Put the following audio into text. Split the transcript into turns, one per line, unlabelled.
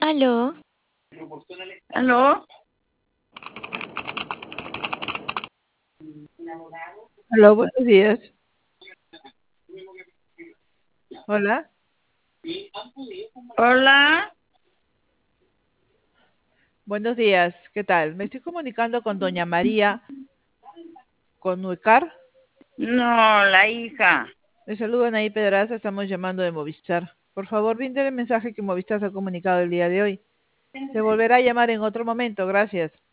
Aló,
¿Aló?
Hola, buenos días. Hola,
Hola.
buenos días. ¿Qué tal? Me estoy comunicando con doña María Conuecar.
No, la hija.
Le saludan ahí Pedraza, estamos llamando de Movistar. Por favor, brinde el mensaje que Movistar se ha comunicado el día de hoy. Se volverá a llamar en otro momento. Gracias.